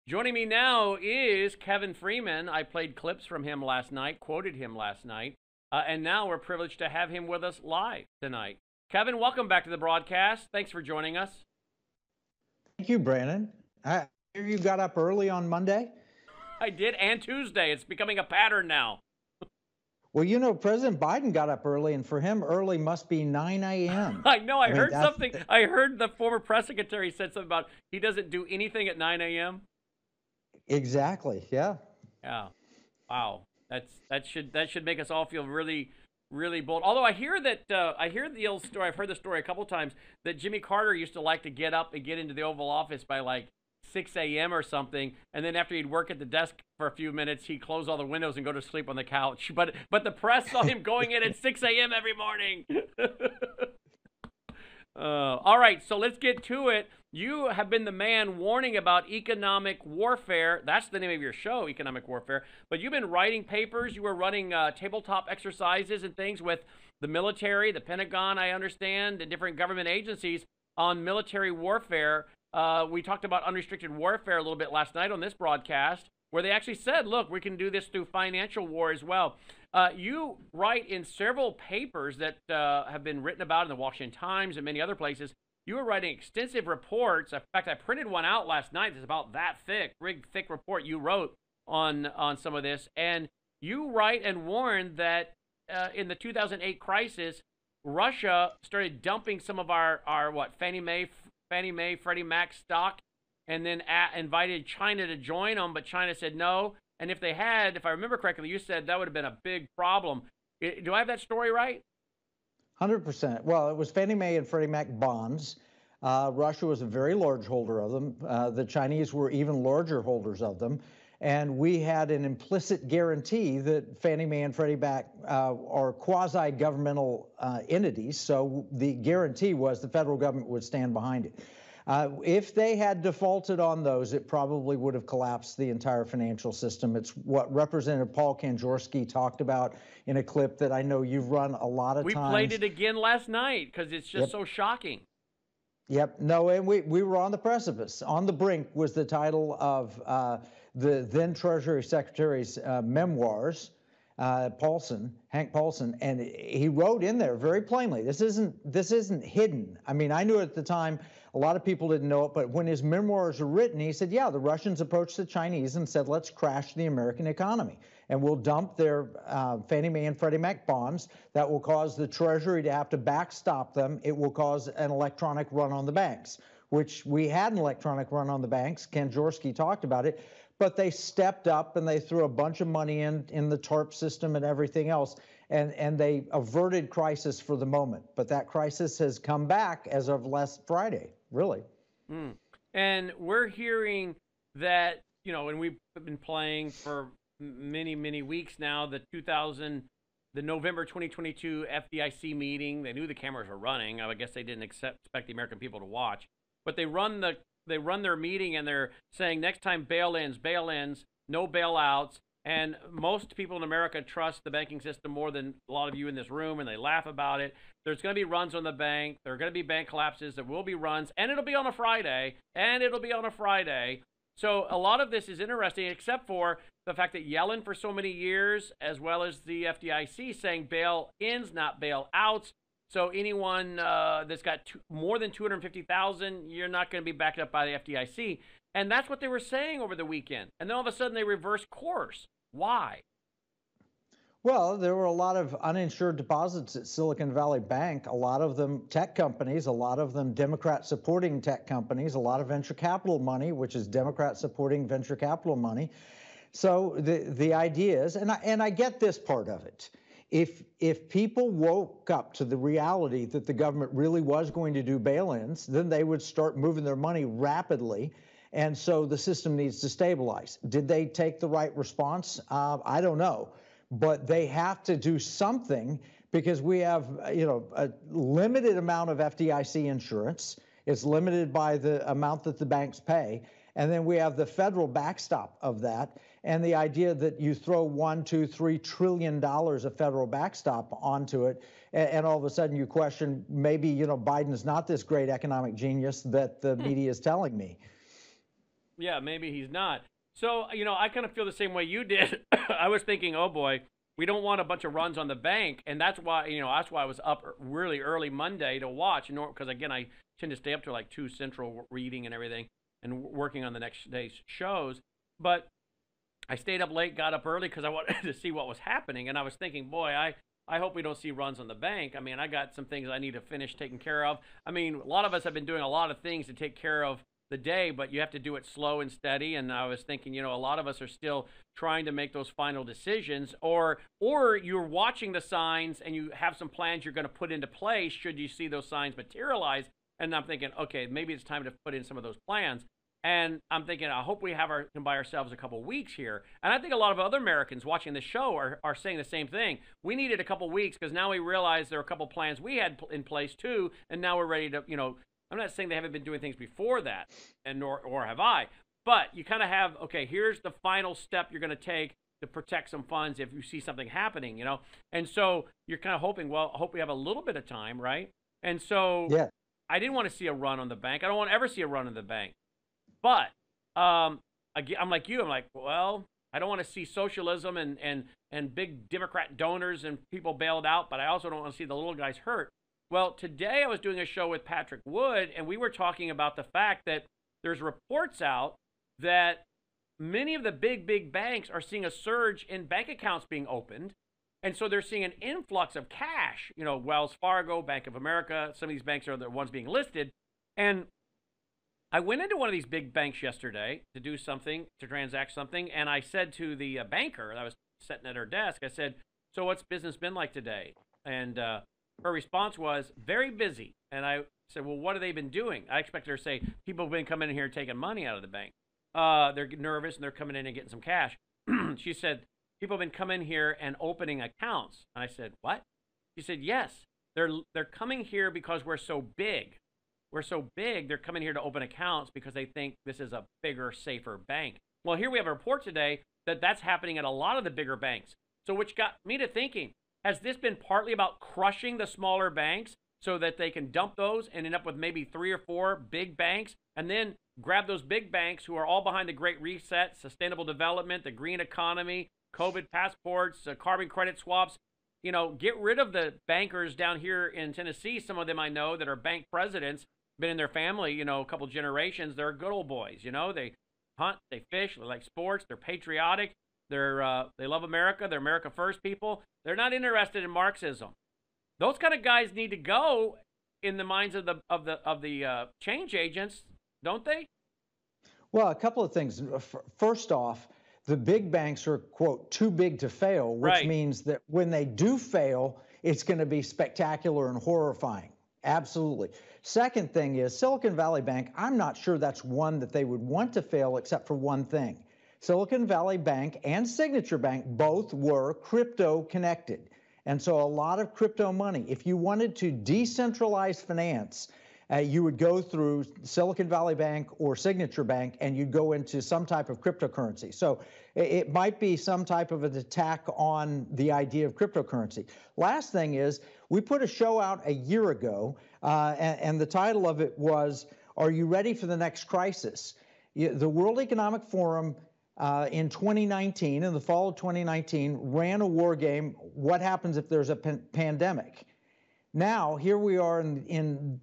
Joining me now is Kevin Freeman. I played clips from him last night, quoted him last night, and now we're privileged to have him with us live tonight. Kevin, welcome back to the broadcast. Thanks for joining us. Thank you, Brandon. I hear you got up early on Monday. I did, and Tuesday. It's becoming a pattern now. Well, you know, President Biden got up early, and for him, early must be 9 a.m. I know. I mean, heard something. I heard the former press secretary said something about he doesn't do anything at 9 a.m. Exactly. Yeah. Yeah. Wow. That should make us all feel really really bold. Although I hear that I hear the old story. I've heard the story a couple times that Jimmy Carter used to like to get up and get into the Oval Office by like 6 a.m. or something, and then after he'd work at the desk for a few minutes, he'd close all the windows and go to sleep on the couch. But the press saw him going in at 6 a.m. every morning. All right, so let's get to it. You have been the man warning about economic warfare. That's the name of your show, Economic Warfare. But you've been writing papers. You were running tabletop exercises and things with the military, the Pentagon, I understand, and different government agencies on military warfare. We talked about unrestricted warfare a little bit last night on this broadcast, where they actually said, look, we can do this through financial war as well. You write in several papers that have been written about in the Washington Times and many other places. You were writing extensive reports. In fact, I printed one out last night that's about that thick, big, thick report you wrote on some of this. And you write and warn that in the 2008 crisis, Russia started dumping some of our Fannie Mae, Freddie Mac stock, and then invited China to join them, but China said no. And if they had, if I remember correctly, you said that would have been a big problem. Do I have that story right? 100%. Well, it was Fannie Mae and Freddie Mac bonds. Russia was a very large holder of them. The Chinese were even larger holders of them. And we had an implicit guarantee that Fannie Mae and Freddie Mac are quasi-governmental entities. So the guarantee was the federal government would stand behind it. If they had defaulted on those, it probably would have collapsed the entire financial system. It's what Representative Paul Kanjorski talked about in a clip that I know you've run a lot of times. We played it again last night because it's just so shocking. Yep. No, and we were on the precipice. On the Brink was the title of the then Treasury Secretary's memoirs, Hank Paulson, and he wrote in there very plainly, this isn't hidden. I mean, I knew at the time, a lot of people didn't know it, but when his memoirs were written, he said, yeah, the Russians approached the Chinese and said, let's crash the American economy. And we'll dump their Fannie Mae and Freddie Mac bonds. That will cause the Treasury to have to backstop them. It will cause an electronic run on the banks, which we had an electronic run on the banks. Kanjorski talked about it. But they stepped up and they threw a bunch of money in the TARP system and everything else. And they averted crisis for the moment. But that crisis has come back as of last Friday, really. And we're hearing that, you know, and we've been playing for many, many weeks now, the November 2022 FDIC meeting. They knew the cameras were running. I guess they didn't expect the American people to watch. But they run their meeting and they're saying next time bail-ins, no bailouts. And most people in America trust the banking system more than a lot of you in this room, and they laugh about it. There's going to be runs on the bank. There are going to be bank collapses. There will be runs, and it'll be on a Friday, So a lot of this is interesting, except for the fact that Yellen for so many years, as well as the FDIC, saying bail-ins, not bail-outs. So anyone that's got more than 250,000, you're not going to be backed up by the FDIC. And that's what they were saying over the weekend. And then all of a sudden they reverse course. Why? Well, there were a lot of uninsured deposits at Silicon Valley Bank, a lot of them tech companies, a lot of them Democrat-supporting tech companies, a lot of venture capital money, which is Democrat-supporting venture capital money. So the idea is, and I get this part of it, if people woke up to the reality that the government really was going to do bail-ins, then they would start moving their money rapidly. And so the system needs to stabilize. Did they take the right response? I don't know. But they have to do something because we have, a limited amount of FDIC insurance. It's limited by the amount that the banks pay. And then we have the federal backstop of that. And the idea that you throw $1, $2, $3 trillion of federal backstop onto it, and all of a sudden you question maybe, Biden is not this great economic genius that the media is telling me. Yeah, maybe he's not. So, I kind of feel the same way you did. I was thinking, oh boy, we don't want a bunch of runs on the bank, and that's why I was up really early Monday to watch, because again, I tend to stay up to like 2 Central reading and everything and working on the next day's shows. But I stayed up late, got up early because I wanted to see what was happening, and I was thinking, boy, I hope we don't see runs on the bank. I mean, I got some things I need to finish taking care of. I mean, a lot of us have been doing a lot of things to take care of the day, but you have to do it slow and steady. And I was thinking, a lot of us are still trying to make those final decisions, or you're watching the signs and you have some plans you're going to put into place should you see those signs materialize. And I'm thinking, okay, maybe it's time to put in some of those plans. And I'm thinking, I hope we can buy ourselves a couple weeks here. And I think a lot of other Americans watching this show are saying the same thing. We needed a couple weeks because now we realize there are a couple plans we had in place too, and now we're ready to, I'm not saying they haven't been doing things before that, and or have I, but you kind of have, okay, here's the final step you're going to take to protect some funds if you see something happening, And so you're kind of hoping, well, I hope we have a little bit of time, right? And so Yeah. I didn't want to see a run on the bank. I don't want to ever see a run on the bank. But I'm like you. I'm like, well, I don't want to see socialism and big Democrat donors and people bailed out, but I also don't want to see the little guys hurt. Well, today I was doing a show with Patrick Wood, and we were talking about the fact that there's reports out that many of the big banks are seeing a surge in bank accounts being opened. And so they're seeing an influx of cash. Wells Fargo, Bank of America, some of these banks are the ones being listed. And I went into one of these big banks yesterday to do something, to transact something, and I said to the banker that was sitting at her desk, I said, so what's business been like today? And her response was, very busy. And I said, well, what have they been doing? I expected her to say, people have been coming in here taking money out of the bank. They're nervous and they're coming in and getting some cash. She said, people have been coming here and opening accounts. And I said, what? She said, yes, they're coming here because we're so big. We're so big, they're coming here to open accounts because they think this is a bigger, safer bank. Well, here we have a report today that that's happening at a lot of the bigger banks. So which got me to thinking, has this been partly about crushing the smaller banks so that they can dump those and end up with maybe 3 or 4 big banks and then grab those big banks who are all behind the Great Reset, sustainable development, the green economy, COVID passports, carbon credit swaps? Get rid of the bankers down here in Tennessee. Some of them I know that are bank presidents, been in their family, a couple generations. They're good old boys, They hunt, they fish, they like sports, they're patriotic, they love America, they're America First people. They're not interested in Marxism. Those kind of guys need to go in the minds of the change agents, don't they? Well, a couple of things. First off, the big banks are, quote, too big to fail, which Right. means that when they do fail, it's going to be spectacular and horrifying. Absolutely. Second thing is Silicon Valley Bank, I'm not sure that's one that they would want to fail except for one thing. Silicon Valley Bank and Signature Bank both were crypto connected. And so a lot of crypto money, if you wanted to decentralize finance, you would go through Silicon Valley Bank or Signature Bank, and you'd go into some type of cryptocurrency. So it might be some type of an attack on the idea of cryptocurrency. Last thing is, we put a show out a year ago, and the title of it was, Are You Ready for the Next Crisis? The World Economic Forum in 2019, in the fall of 2019, ran a war game, what happens if there's a pandemic? Now, here we are in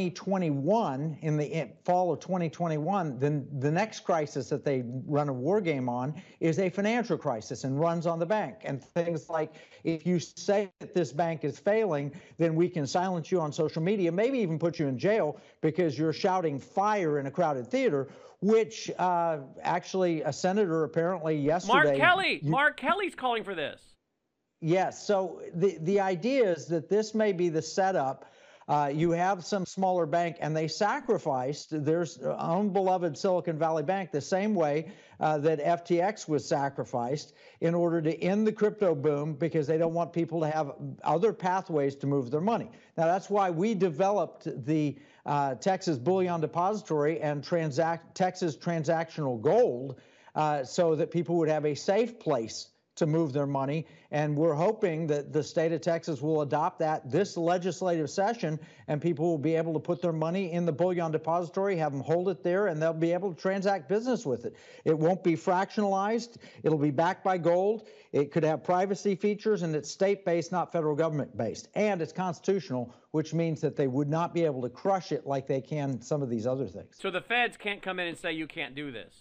2021, in the fall of 2021, then the next crisis that they run a war game on is a financial crisis and runs on the bank. And things like, if you say that this bank is failing, then we can silence you on social media, maybe even put you in jail because you're shouting fire in a crowded theater, which actually a senator apparently yesterday— Mark Kelly's calling for this. Yes. So the idea is that this may be the setup. You have some smaller bank, and they sacrificed their own beloved Silicon Valley Bank the same way that FTX was sacrificed in order to end the crypto boom, because they don't want people to have other pathways to move their money. Now, that's why we developed the Texas Bullion Depository and Texas Transactional Gold, so that people would have a safe place to move their money. And we're hoping that the state of Texas will adopt that this legislative session, and people will be able to put their money in the bullion depository, have them hold it there, and they'll be able to transact business with it. It won't be fractionalized. It'll be backed by gold. It could have privacy features, and it's state-based, not federal government-based. And it's constitutional, which means that they would not be able to crush it like they can some of these other things. So the feds can't come in and say you can't do this.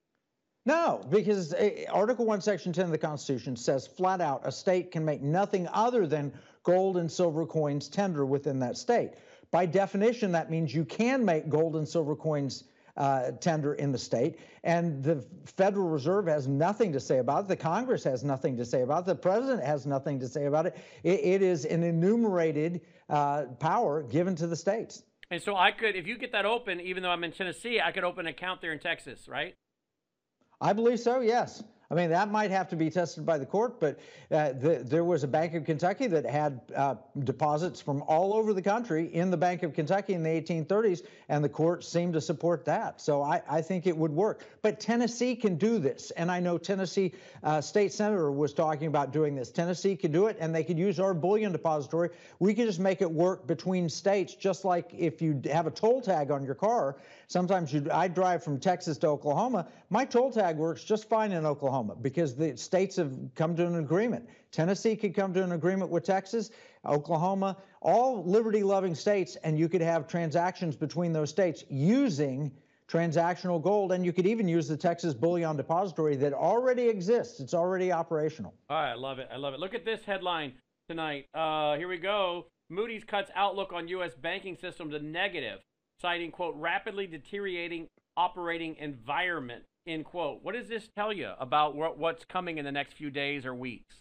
No, because Article 1, Section 10 of the Constitution says flat out a state can make nothing other than gold and silver coins tender within that state. By definition, that means you can make gold and silver coins tender in the state, and the Federal Reserve has nothing to say about it. The Congress has nothing to say about it. The President has nothing to say about it. It is an enumerated power given to the states. And so I could, if you get that open, even though I'm in Tennessee, I could open an account there in Texas, right? I believe so, yes. I mean, that might have to be tested by the court, but there was a Bank of Kentucky that had deposits from all over the country in the Bank of Kentucky in the 1830s, and the court seemed to support that. So I think it would work. But Tennessee can do this, and I know Tennessee state senator was talking about doing this. Tennessee could do it, and they could use our bullion depository. We could just make it work between states, just like if you have a toll tag on your car. Sometimes I drive from Texas to Oklahoma. My toll tag works just fine in Oklahoma because the states have come to an agreement. Tennessee could come to an agreement with Texas, Oklahoma, all liberty-loving states, and you could have transactions between those states using transactional gold, and you could even use the Texas Bullion Depository that already exists. It's already operational. All right, I love it. I love it. Look at this headline tonight. Here we go. Moody's cuts outlook on U.S. banking system to negative, citing, quote, rapidly deteriorating operating environment, end quote. What does this tell you about what's coming in the next few days or weeks?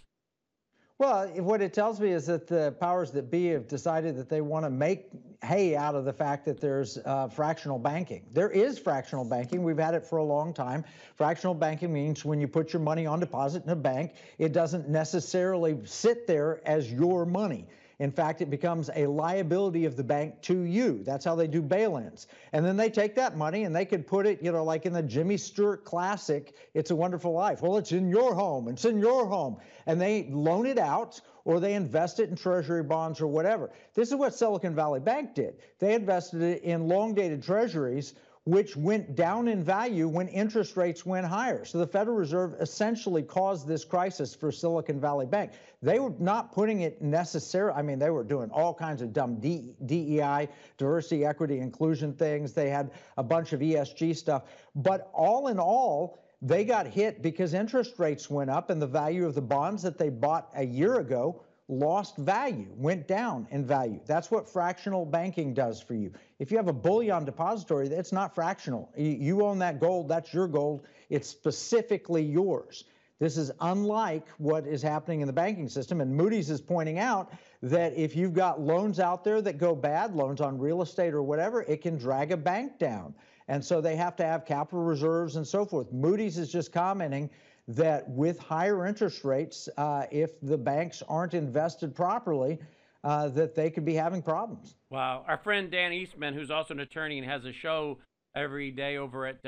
Well, what it tells me is that the powers that be have decided that they want to make hay out of the fact that there's fractional banking. There is fractional banking. We've had it for a long time. Fractional banking means when you put your money on deposit in a bank, it doesn't necessarily sit there as your money. In fact, it becomes a liability of the bank to you. That's how they do bail-ins. And then they take that money and they could put it, like in the Jimmy Stewart classic, It's a Wonderful Life. Well, it's in your home. It's in your home. And they loan it out or they invest it in treasury bonds or whatever. This is what Silicon Valley Bank did. They invested it in long-dated treasuries, which went down in value when interest rates went higher. So the Federal Reserve essentially caused this crisis for Silicon Valley Bank. They were not putting it necessarily, I mean, they were doing all kinds of dumb DEI, diversity, equity, inclusion things. They had a bunch of ESG stuff. But all in all, they got hit because interest rates went up and the value of the bonds that they bought a year ago lost value, went down in value. That's what fractional banking does for you. If you have a bullion depository, it's not fractional. You own that gold, that's your gold. It's specifically yours. This is unlike what is happening in the banking system, and Moody's is pointing out that if you've got loans out there that go bad, loans on real estate or whatever, it can drag a bank down. And so they have to have capital reserves and so forth. Moody's is just commenting that with higher interest rates, if the banks aren't invested properly, that they could be having problems. Wow. Our friend Dan Eastman, who's also an attorney and has a show every day over at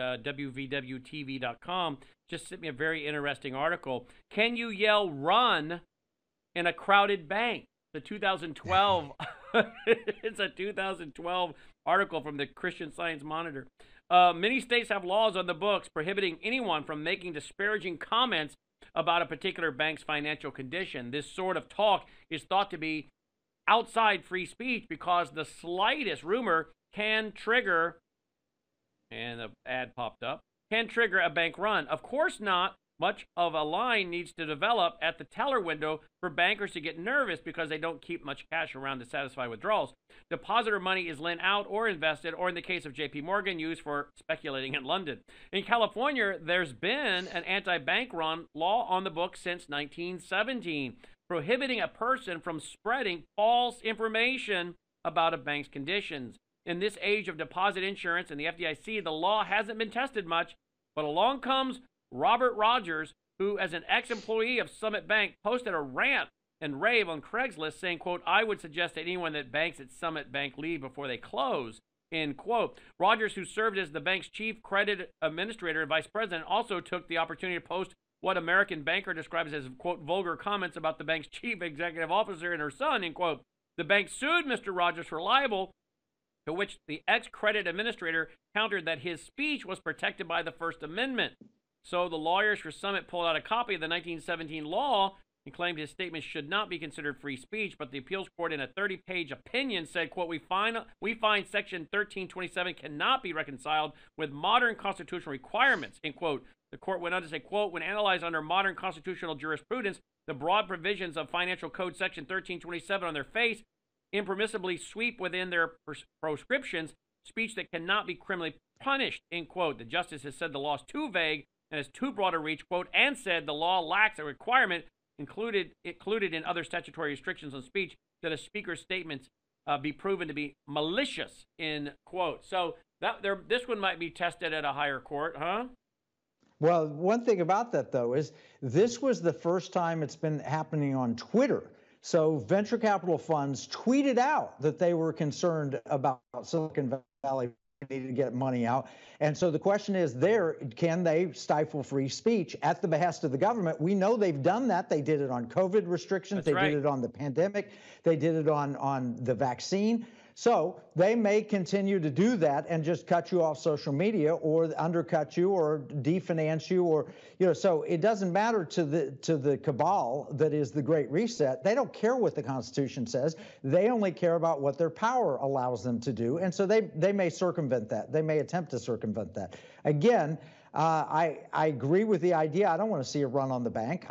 wvwtv.com, just sent me a very interesting article. Can you yell run in a crowded bank? The 2012, it's a 2012 article from the Christian Science Monitor. Many states have laws on the books prohibiting anyone from making disparaging comments about a particular bank's financial condition. This sort of talk is thought to be outside free speech because the slightest rumor can trigger, and the ad popped up, can trigger a bank run. Of course not. Much of a line needs to develop at the teller window for bankers to get nervous because they don't keep much cash around to satisfy withdrawals. Depositor money is lent out or invested, or in the case of JP Morgan, used for speculating in London. In California, there's been an anti-bank run law on the books since 1917, prohibiting a person from spreading false information about a bank's conditions. In this age of deposit insurance and the FDIC, the law hasn't been tested much, but along comes Robert Rogers, who, as an ex-employee of Summit Bank, posted a rant and rave on Craigslist saying, quote, I would suggest that anyone that banks at Summit Bank leave before they close, end quote. Rogers, who served as the bank's chief credit administrator and vice president, also took the opportunity to post what American banker describes as, quote, vulgar comments about the bank's chief executive officer and her son, end quote. The bank sued Mr. Rogers for libel, to which the ex-credit administrator countered that his speech was protected by the First Amendment. So the lawyers for Summit pulled out a copy of the 1917 law and claimed his statement should not be considered free speech, but the appeals court in a 30-page opinion said, quote, we find Section 1327 cannot be reconciled with modern constitutional requirements, end quote. The court went on to say, quote, when analyzed under modern constitutional jurisprudence, the broad provisions of Financial Code Section 1327 on their face impermissibly sweep within their proscriptions speech that cannot be criminally punished, end quote. The justice has said the law is too vague and has too broad a reach, quote, and said the law lacks a requirement included in other statutory restrictions on speech that a speaker's statements be proven to be malicious, end quote. So this one might be tested at a higher court, huh? Well, one thing about that, though, is this was the first time it's been happening on Twitter. So venture capital funds tweeted out that they were concerned about Silicon Valley needed to get money out. And so the question is can they stifle free speech at the behest of the government? We know they've done that. They did it on COVID restrictions. That's right. Did it on the pandemic. They did it on the vaccine. So they may continue to do that and just cut you off social media or undercut you or definance you or, so it doesn't matter to the cabal that is the Great Reset. They don't care what the Constitution says. They only care about what their power allows them to do. And so they may circumvent that. They may attempt to circumvent that. Again, I agree with the idea. I don't want to see a run on the bank.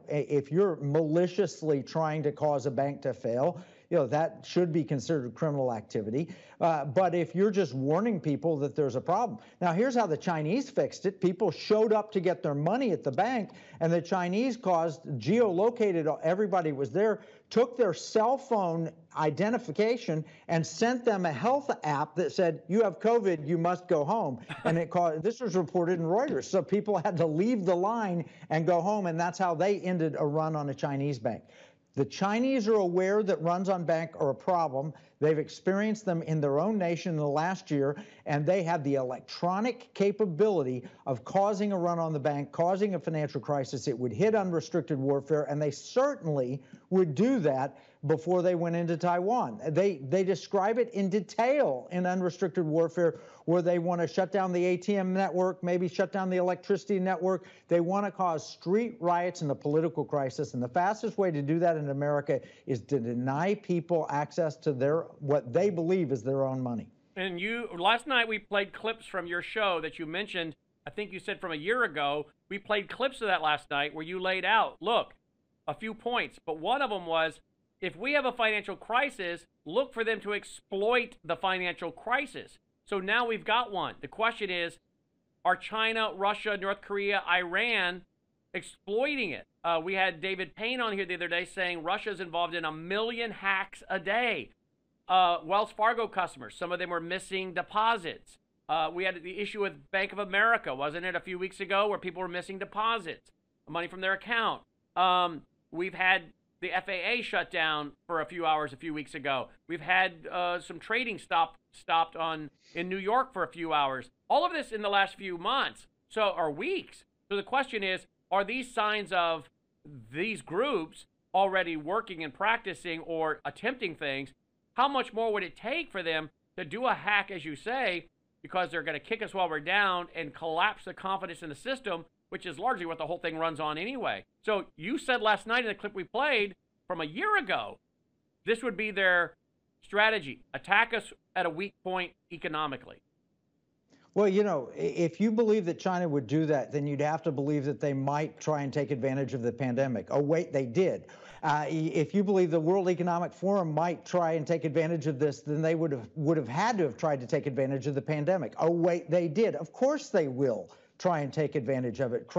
If you're maliciously trying to cause a bank to fail, that should be considered criminal activity. But if you're just warning people that there's a problem. Now, here's how the Chinese fixed it. People showed up to get their money at the bank, and the Chinese geolocated everybody was there, took their cell phone identification and sent them a health app that said, you have COVID, you must go home. And this was reported in Reuters. So people had to leave the line and go home, and that's how they ended a run on a Chinese bank. The Chinese are aware that runs on bank are a problem. They've experienced them in their own nation in the last year, and they have the electronic capability of causing a run on the bank, causing a financial crisis. It would hit unrestricted warfare, and they certainly would do that before they went into Taiwan. They describe it in detail in Unrestricted Warfare, where they want to shut down the ATM network, maybe shut down the electricity network. They want to cause street riots and a political crisis. And the fastest way to do that in America is to deny people access to what they believe is their own money. And last night we played clips from your show that you mentioned. I think you said from a year ago. We played clips of that last night where you laid out, look, a few points. But one of them was, if we have a financial crisis, look for them to exploit the financial crisis. So now we've got one. The question is, are China, Russia, North Korea, Iran exploiting it? We had David Payne on here the other day saying Russia's involved in 1 million hacks a day. Wells Fargo customers, some of them were missing deposits. We had the issue with Bank of America, wasn't it, a few weeks ago, where people were missing deposits, money from their account. We've had the FAA shut down for a few hours a few weeks ago. We've had some trading stopped in New York for a few hours. All of this in the last few months, or weeks. So the question is, are these signs of these groups already working and practicing or attempting things? How much more would it take for them to do a hack, as you say, because they're going to kick us while we're down and collapse the confidence in the system, which is largely what the whole thing runs on anyway. So you said last night in the clip we played from a year ago, this would be their strategy: attack us at a weak point economically. Well, if you believe that China would do that, then you'd have to believe that they might try and take advantage of the pandemic. Oh, wait, they did. If you believe the World Economic Forum might try and take advantage of this, then they would have had to have tried to take advantage of the pandemic. Oh, wait, they did. Of course they will try and take advantage of it.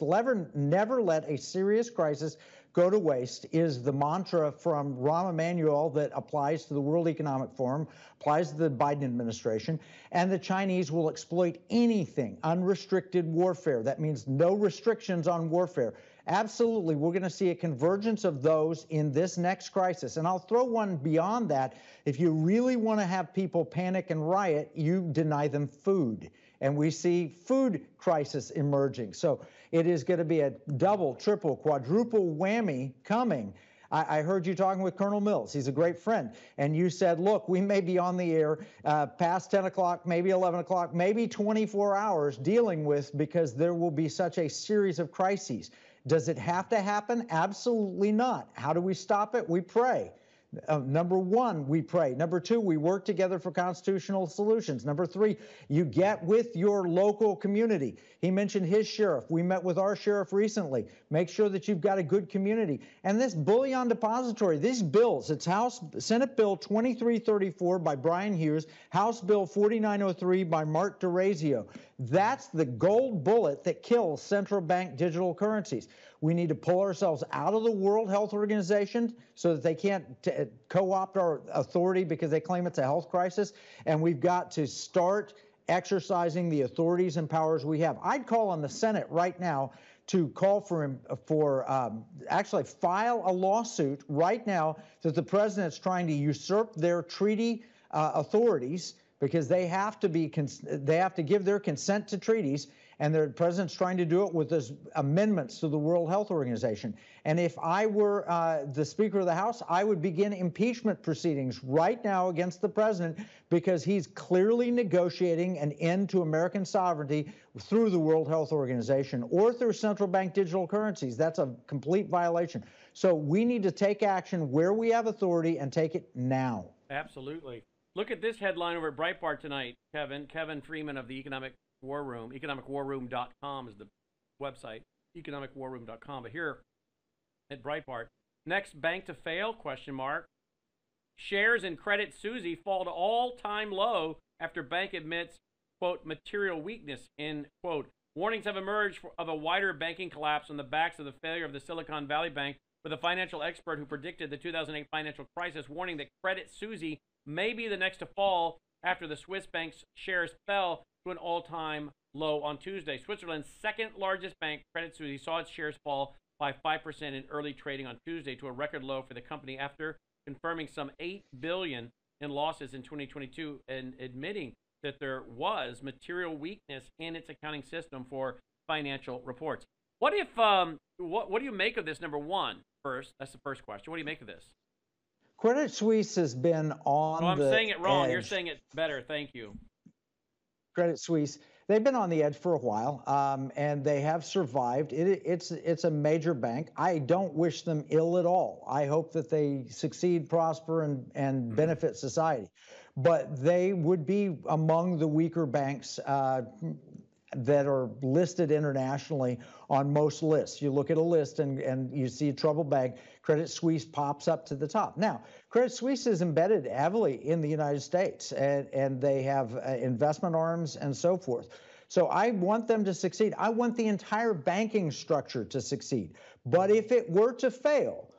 Never let a serious crisis go to waste is the mantra from Rahm Emanuel that applies to the World Economic Forum, applies to the Biden administration, and the Chinese will exploit anything. Unrestricted warfare. That means no restrictions on warfare. Absolutely, we're going to see a convergence of those in this next crisis. And I'll throw one beyond that. If you really want to have people panic and riot, you deny them food. and we see food crisis emerging. So it is going to be a double, triple, quadruple whammy coming. I heard you talking with Colonel Mills. He's a great friend. And you said, look, we may be on the air past 10 o'clock, maybe 11 o'clock, maybe 24 hours dealing with, because there will be such a series of crises. Does it have to happen? Absolutely not. How do we stop it? We pray. Number one, we pray. Number two, we work together for constitutional solutions. Number three, you get with your local community. He mentioned his sheriff. We met with our sheriff recently. Make sure that you've got a good community. And this bullion depository, these bills, it's Senate Bill 2334 by Brian Hughes, House Bill 4903 by Mark DeRazio. That's the gold bullet that kills central bank digital currencies. We need to pull ourselves out of the World Health Organization so that they can't co-opt our authority because they claim it's a health crisis. And we've got to start exercising the authorities and powers we have. I'd call on the Senate right now to call actually file a lawsuit right now that the president's trying to usurp their treaty authorities, because they have to give their consent to treaties, and the president's trying to do it with those amendments to the World Health Organization. And if I were the Speaker of the House, I would begin impeachment proceedings right now against the president, because he's clearly negotiating an end to American sovereignty through the World Health Organization or through central bank digital currencies. That's a complete violation. So we need to take action where we have authority and take it now. Absolutely. Look at this headline over at Breitbart tonight, Kevin. Kevin Freeman of the Economic War Room. EconomicWarRoom.com is the website. EconomicWarRoom.com. But here at Breitbart, next bank to fail? ? Shares in Credit Suisse fall to all-time low after bank admits, quote, material weakness, end quote. Warnings have emerged of a wider banking collapse on the backs of the failure of the Silicon Valley Bank, with a financial expert who predicted the 2008 financial crisis warning that Credit Suisse may be the next to fall after the Swiss bank's shares fell to an all-time low on Tuesday. Switzerland's second largest bank, Credit Suisse, saw its shares fall by 5% in early trading on Tuesday to a record low for the company after confirming some $8 billion in losses in 2022 and admitting that there was material weakness in its accounting system for financial reports. What if what do you make of this? Number one, first, that's the first question. What do you make of this? Credit Suisse has been on I'm saying it wrong. edge. You're saying it better. Thank you. Credit Suisse, they've been on the edge for a while, and they have survived. It's a major bank. I don't wish them ill at all. I hope that they succeed, prosper, and benefit society. But they would be among the weaker banks that are listed internationally on most lists. You look at a list and you see a troubled bank, Credit Suisse pops up to the top. Now, Credit Suisse is embedded heavily in the United States, and they have investment arms and so forth. So I want them to succeed. I want the entire banking structure to succeed. But if it were to fail,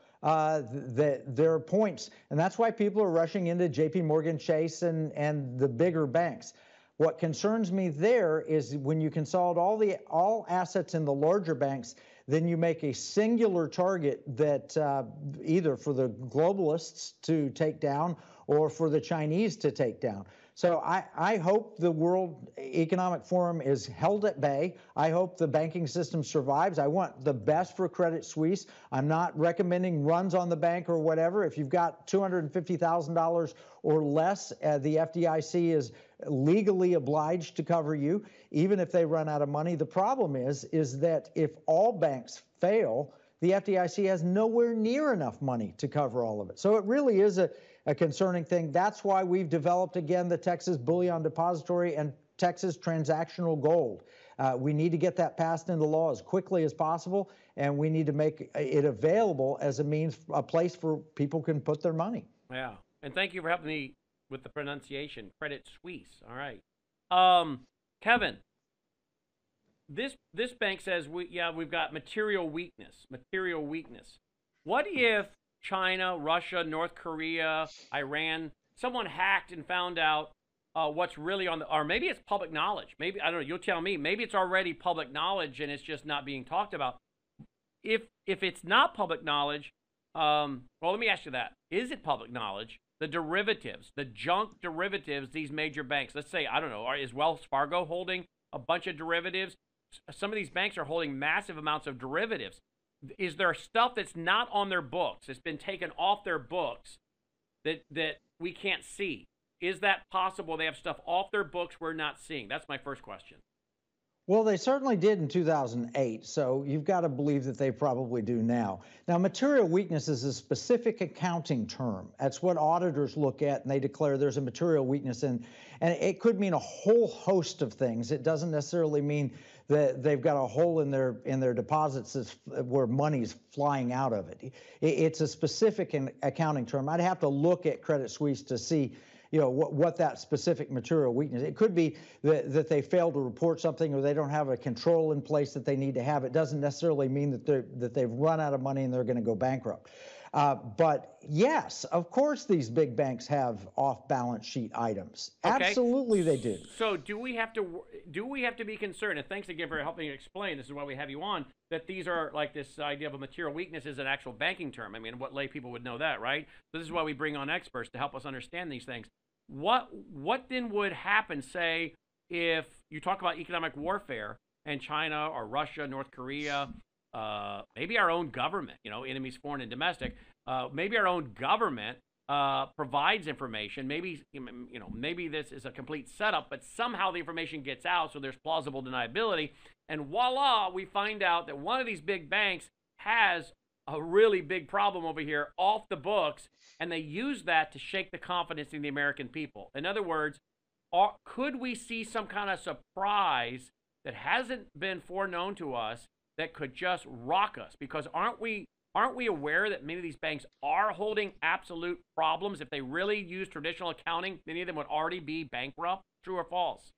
there are points, and that's why people are rushing into JP Morgan Chase and the bigger banks. What concerns me there is when you consolidate all assets in the larger banks, then you make a singular target that either for the globalists to take down or for the Chinese to take down. So I hope the World Economic Forum is held at bay. I hope the banking system survives. I want the best for Credit Suisse. I'm not recommending runs on the bank or whatever. If you've got $250,000 or less, the FDIC is legally obliged to cover you, even if they run out of money. The problem is that if all banks fail, the FDIC has nowhere near enough money to cover all of it. So it really is a concerning thing. That's why we've developed, again, the Texas Bullion Depository and Texas Transactional Gold. We need to get that passed into law as quickly as possible, and we need to make it available as a place for people can put their money. Yeah, and thank you for helping me with the pronunciation. Credit Suisse. All right. Kevin, this bank says we've got material weakness. Material weakness. What if China, Russia, North Korea, Iran, someone hacked and found out what's really on the, or maybe it's public knowledge. Maybe, I don't know, you'll tell me. Maybe it's already public knowledge and it's just not being talked about. If it's not public knowledge, well, let me ask you that. Is it public knowledge? the derivatives, the junk derivatives, these major banks. Let's say, I don't know, is Wells Fargo holding a bunch of derivatives? Some of these banks are holding massive amounts of derivatives. Is there stuff that's not on their books, it's been taken off their books, that we can't see? Is that possible? They have stuff off their books we're not seeing. That's my first question. Well, they certainly did in 2008, so you've got to believe that they probably do now. Now, material weakness is a specific accounting term. That's what auditors look at, and they declare there's a material weakness, and it could mean a whole host of things. It doesn't necessarily mean that they've got a hole in their deposits where money's flying out of it. It's a specific accounting term. I'd have to look at Credit Suisse to see what that specific material weakness. It could be that they fail to report something, or they don't have a control in place that they need to have. It doesn't necessarily mean that they've run out of money and they're going to go bankrupt. But yes, of course, these big banks have off-balance sheet items. Okay. Absolutely, they do. So do we have to be concerned? And thanks again for helping explain. This is why we have you on. That these are like this idea of a material weakness is an actual banking term. I mean, what lay people would know that, right? So this is why we bring on experts to help us understand these things. What then would happen, say, if you talk about economic warfare and China or Russia, North Korea, maybe our own government, enemies foreign and domestic, maybe our own government provides information. Maybe this is a complete setup, but somehow the information gets out, so there's plausible deniability, and voila, we find out that one of these big banks has a really big problem over here off the books, and they use that to shake the confidence in the American people. In other words, could we see some kind of surprise that hasn't been foreknown to us that could just rock us? Because aren't we aware that many of these banks are holding absolute problems? If they really use traditional accounting, many of them would already be bankrupt. True or false?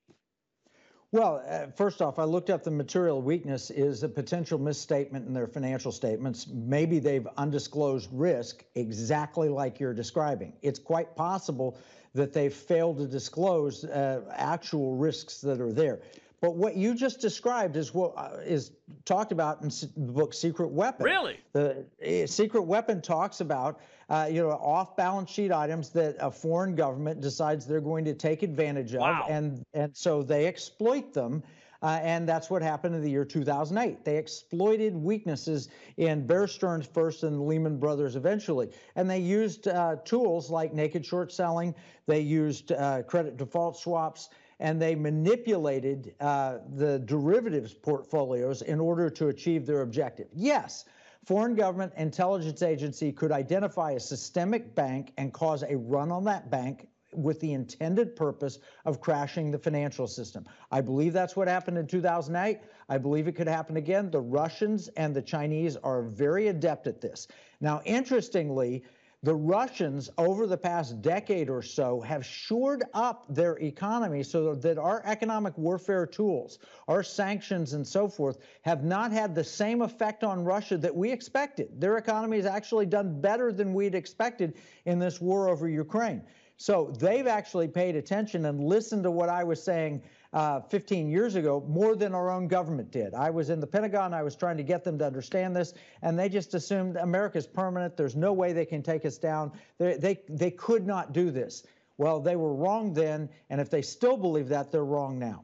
Well, first off, I looked up the material weakness is a potential misstatement in their financial statements. Maybe they've undisclosed risk exactly like you're describing. It's quite possible that they've failed to disclose actual risks that are there. But what you just described is what is talked about in the book Secret Weapon. Really? The Secret Weapon talks about off-balance sheet items that a foreign government decides they're going to take advantage of, wow. and so they exploit them. And that's what happened in the year 2008. They exploited weaknesses in Bear Stearns first and Lehman Brothers eventually. And they used tools like naked short selling. They used credit default swaps. And they manipulated the derivatives portfolios in order to achieve their objective. Yes, foreign government intelligence agency could identify a systemic bank and cause a run on that bank with the intended purpose of crashing the financial system. I believe that's what happened in 2008. I believe it could happen again. The Russians and the Chinese are very adept at this. Now, interestingly, the Russians, over the past decade or so, have shored up their economy so that our economic warfare tools, our sanctions and so forth, have not had the same effect on Russia that we expected. Their economy has actually done better than we'd expected in this war over Ukraine. So they've actually paid attention and listened to what I was saying 15 years ago, more than our own government did. I was in the Pentagon. I was trying to get them to understand this, and they just assumed America's permanent. There's no way they can take us down. They could not do this. Well, they were wrong then, and if they still believe that, they're wrong now.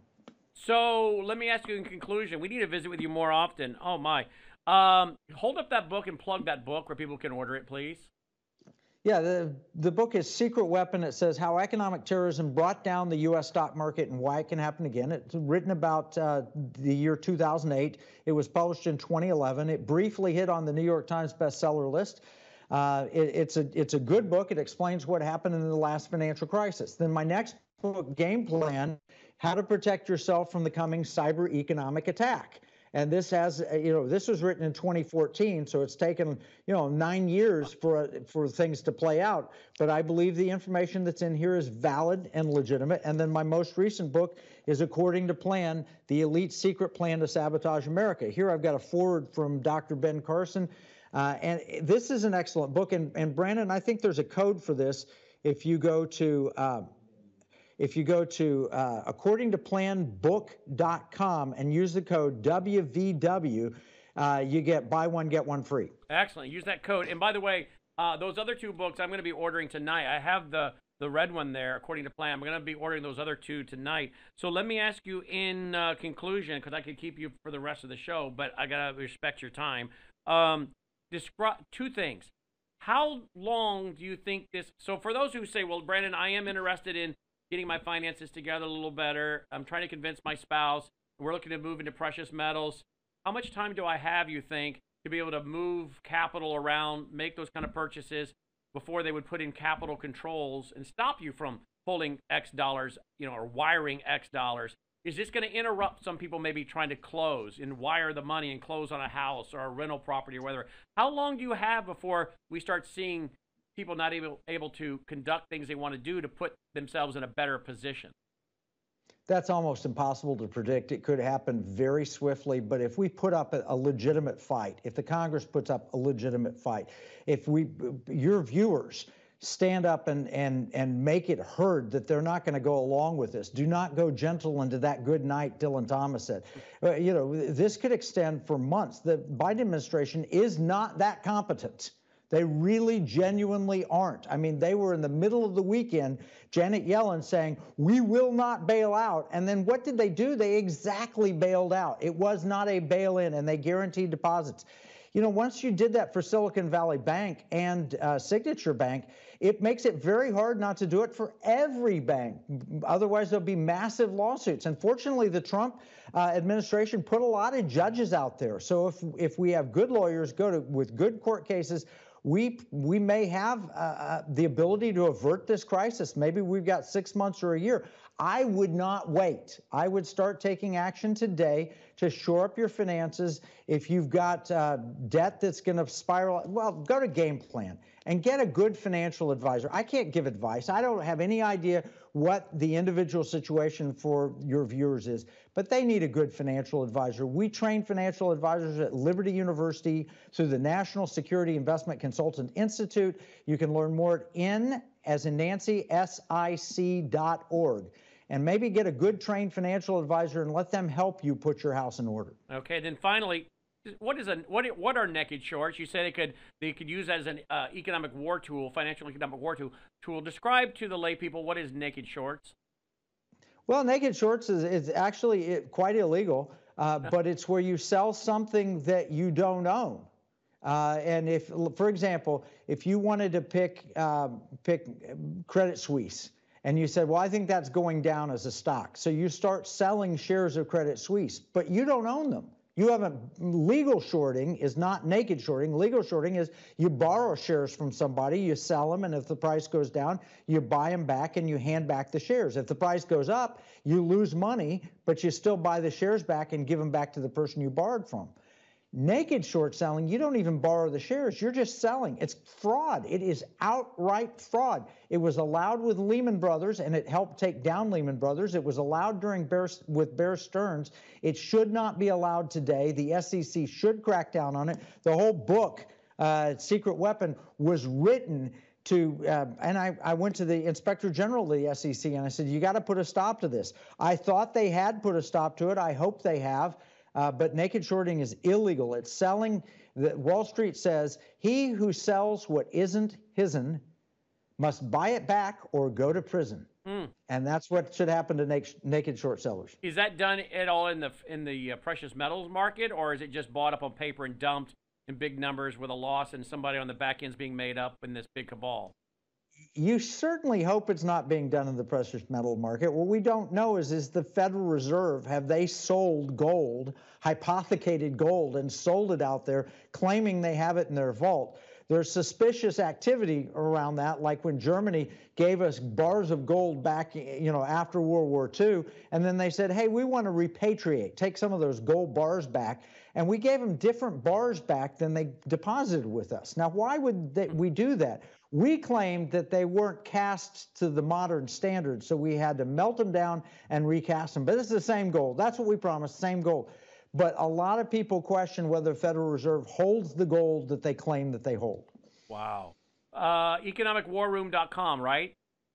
So let me ask you in conclusion. We need to visit with you more often. Oh, my. Hold up that book and plug that book where people can order it, please. Yeah, the book is Secret Weapon. It says how economic terrorism brought down the U.S. stock market and why it can happen again. It's written about the year 2008. It was published in 2011. It briefly hit on the New York Times bestseller list. It's a good book. It explains what happened in the last financial crisis. Then my next book, Game Plan, How to Protect Yourself from the Coming Cyber Economic Attack. And this has, this was written in 2014, so it's taken, 9 years for things to play out. But I believe the information that's in here is valid and legitimate. And then my most recent book is According to Plan, The Elite Secret Plan to Sabotage America. Here I've got a foreword from Dr. Ben Carson. And this is an excellent book. And Brandon, I think there's a code for this. If you go to accordingtoplanbook.com and use the code WVW, you get buy one, get one free. Excellent. Use that code. And by the way, Those other two books I'm going to be ordering tonight. I have the red one there, according to plan. I'm going to be ordering those other two tonight. So let me ask you in conclusion, because I could keep you for the rest of the show, but I got to respect your time. Describe two things. How long do you think this? So for those who say, well, Brandon, I am interested in getting my finances together a little better. I'm trying to convince my spouse. We're looking to move into precious metals. How much time do I have, you think, to be able to move capital around, make those kind of purchases before they would put in capital controls and stop you from pulling X dollars, or wiring X dollars? Is this going to interrupt some people maybe trying to close and wire the money and close on a house or a rental property or whatever? How long do you have before we start seeing people not able to conduct things they want to do to put themselves in a better position? That's almost impossible to predict. It could happen very swiftly, but if we put up a legitimate fight, if the Congress puts up a legitimate fight, if your viewers stand up and make it heard that they're not going to go along with this. Do not go gentle into that good night, Dylan Thomas said. This could extend for months. The Biden administration is not that competent. They really genuinely aren't. I mean, they were in the middle of the weekend, Janet Yellen saying, we will not bail out. And then what did they do? They exactly bailed out. It was not a bail-in, and they guaranteed deposits. Once you did that for Silicon Valley Bank and Signature Bank, it makes it very hard not to do it for every bank. Otherwise, there'll be massive lawsuits. And fortunately, the Trump administration put a lot of judges out there. So if we have good lawyers with good court cases, we may have the ability to avert this crisis. Maybe we've got 6 months or a year. I would not wait. I would start taking action today to shore up your finances. If you've got debt that's going to spiral, well, go to Game Plan and get a good financial advisor. I can't give advice. I don't have any idea what the individual situation for your viewers is, but they need a good financial advisor. We train financial advisors at Liberty University through the National Security Investment Consultant Institute. You can learn more at N as in Nancy, SIC.org. And maybe get a good trained financial advisor and let them help you put your house in order. Okay, then finally, what are naked shorts? You said they could use as an economic war tool, financial economic war tool. Describe to the lay people what is naked shorts. Well, naked shorts is actually quite illegal, but it's where you sell something that you don't own. And if, for example, if you wanted to pick Credit Suisse, and you said, well, I think that's going down as a stock. So you start selling shares of Credit Suisse, but you don't own them. You haven't. Legal shorting is not naked shorting. Legal shorting is you borrow shares from somebody, you sell them, and if the price goes down, you buy them back and you hand back the shares. If the price goes up, you lose money, but you still buy the shares back and give them back to the person you borrowed from. Naked short selling, you don't even borrow the shares. You're just selling. It's fraud. It is outright fraud. It was allowed with Lehman Brothers, and it helped take down Lehman Brothers. It was allowed with Bear Stearns. It should not be allowed today. The SEC should crack down on it. The whole book, Secret Weapon, was written to, and I went to the Inspector General of the SEC, and I said, you got to put a stop to this. I thought they had put a stop to it. I hope they have. But naked shorting is illegal. It's selling. Wall Street says, he who sells what isn't his'n must buy it back or go to prison. And that's what should happen to naked short sellers. Is that done at all in the precious metals market, or is it just bought up on paper and dumped in big numbers with a loss and somebody on the back end's being made up in this big cabal? You certainly hope it's not being done in the precious metal market. What we don't know is the Federal Reserve, have they sold gold, hypothecated gold, and sold it out there, claiming they have it in their vault? There's suspicious activity around that, like when Germany gave us bars of gold back, after World War II, and then they said, hey, we want to repatriate, take some of those gold bars back, and we gave them different bars back than they deposited with us. Now, why would we do that? We claimed that they weren't cast to the modern standards, so we had to melt them down and recast them. But it's the same gold. That's what we promised, same gold. But a lot of people question whether the Federal Reserve holds the gold that they claim that they hold. Wow. Economicwarroom.com, right?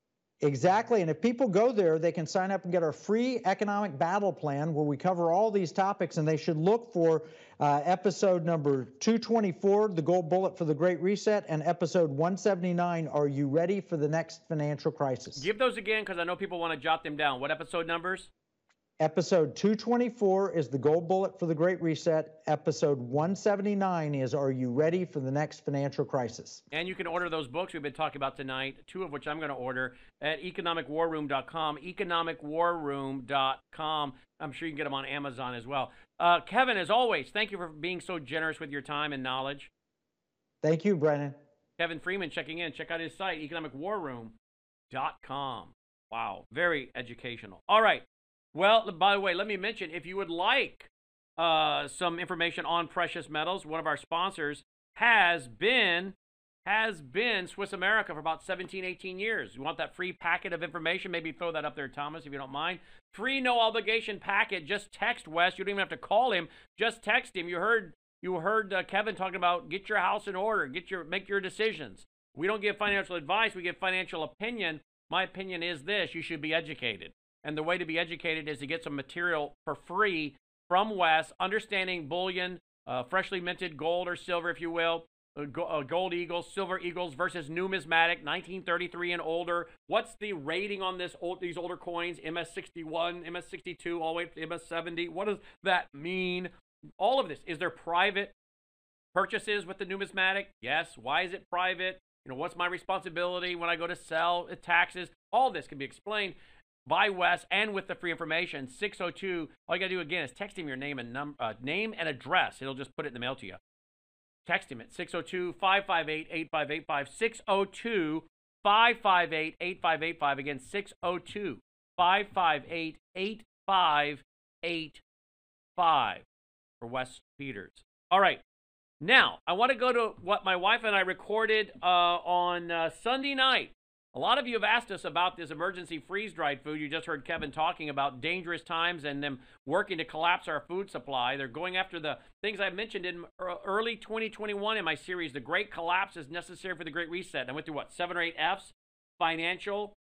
Exactly. And if people go there, they can sign up and get our free economic battle plan where we cover all these topics. And they should look for episode number 224, The Gold Bullet for the Great Reset, and episode 179, Are You Ready for the Next Financial Crisis? Give those again because I know people want to jot them down. What episode numbers? Episode 224 is The Gold Bullet for the Great Reset. Episode 179 is Are You Ready for the Next Financial Crisis? And you can order those books we've been talking about tonight, 2 of which I'm going to order at economicwarroom.com, economicwarroom.com. I'm sure you can get them on Amazon as well. Kevin, as always, thank you for being so generous with your time and knowledge. Thank you, Brennan. Kevin Freeman checking in. Check out his site, economicwarroom.com. Wow, very educational. All right. Well, by the way, let me mention, if you would like some information on precious metals, one of our sponsors has been Swiss America for about 17, 18 years. You want that free packet of information? Maybe throw that up there, Thomas, if you don't mind. Free, no obligation packet. Just text Wes. You don't even have to call him. Just text him. You heard Kevin talking about get your house in order, make your decisions. We don't give financial advice. We give financial opinion. My opinion is this: you should be educated. And the way to be educated is to get some material for free from Wes, understanding bullion, freshly minted gold or silver, if you will, gold eagles, silver eagles versus numismatic, 1933 and older. What's the rating on these older coins, MS61, MS62, all the way to MS70? What does that mean? All of this. Is there private purchases with the numismatic? Yes. Why is it private? What's my responsibility when I go to sell? Taxes. All this can be explained by Wes and with the free information. 602, all you got to do again is text him your name and name and address. He'll just put it in the mail to you. Text him at 602-558-8585, 602-558-8585. Again, 602-558-8585 for Wes Peters. All right. Now, I want to go to what my wife and I recorded on Sunday night. A lot of you have asked us about this emergency freeze-dried food. You just heard Kevin talking about dangerous times and them working to collapse our food supply. They're going after the things I mentioned in early 2021 in my series, The Great Collapse is Necessary for the Great Reset. I went through, 7 or 8 Fs? Financial,